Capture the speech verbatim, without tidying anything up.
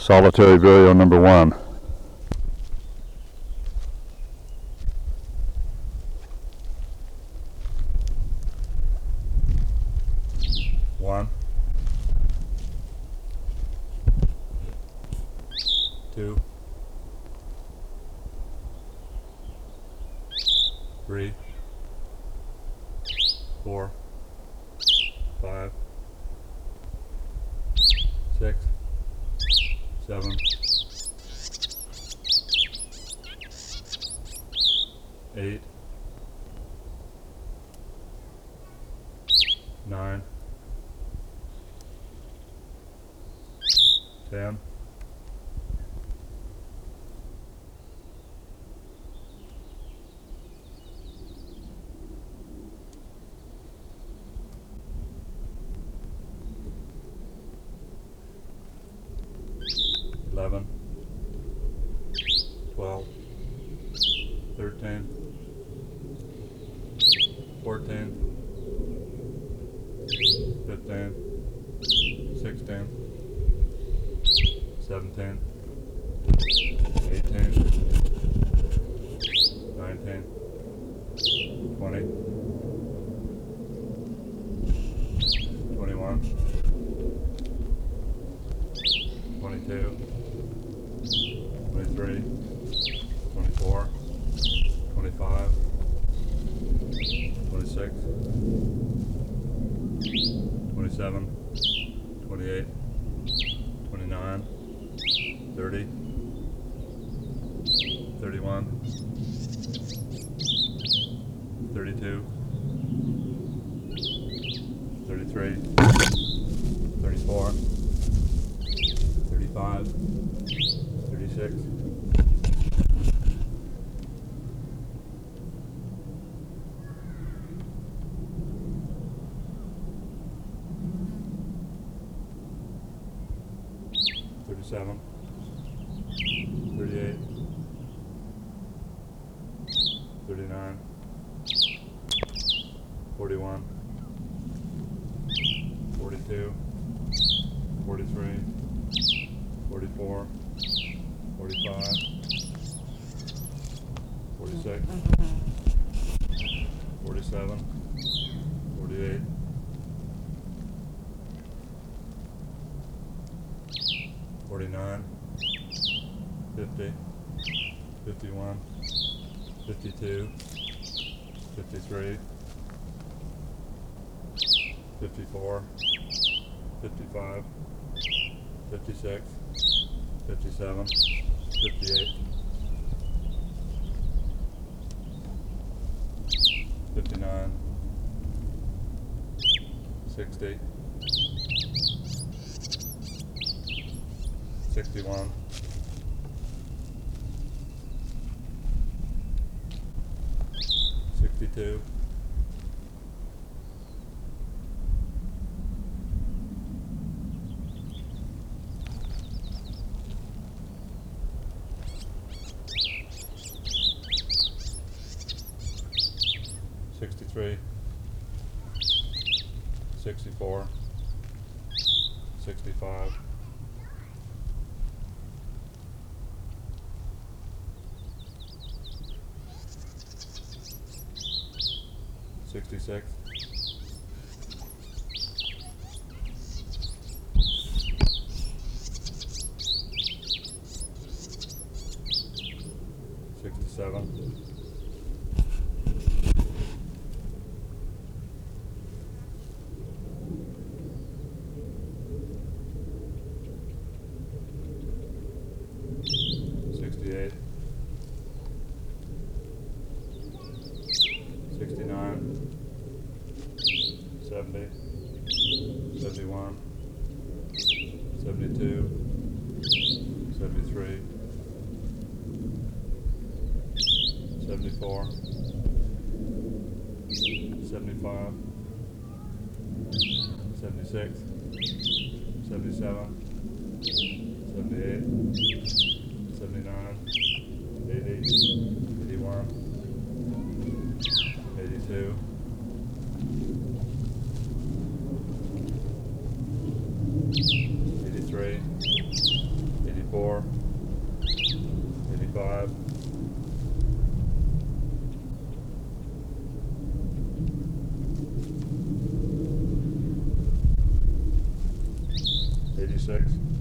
Solitary video number one. One, two, three, four, five, six, seven, eight, nine, ten, eleven, twelve, thirteen, fourteen, fifteen, sixteen, seventeen, eighteen, nineteen, twenty, twenty-one, twenty-two, twenty-three, twenty-four, twenty-five, twenty-six, twenty-seven, twenty-eight, twenty-nine, thirty, thirty-one, thirty-two, thirty-three, thirty-four, thirty-five, thirty-six, thirty-seven, thirty-eight, thirty-nine, forty-one, forty-two, forty-three, forty-four, forty-five, forty-six, forty-seven, forty-eight, forty-nine, fifty, fifty-one, fifty-two, fifty-three, fifty-four, fifty-five, fifty-six, fifty-seven, fifty-eight, fifty-nine, sixty, sixty-one, sixty-two, sixty-three, sixty-four, sixty-five, sixty-six, sixty-seven, sixty-eight, sixty-nine, seventy, seventy-one, seventy-two, seventy-three, seventy-four, seventy-five, seventy-six, seventy-seven, seventy-eight, seventy-nine, eighty, eighty-one, eighty-two, eighty-three, Eighty-four. Eighty-five. Eighty-six.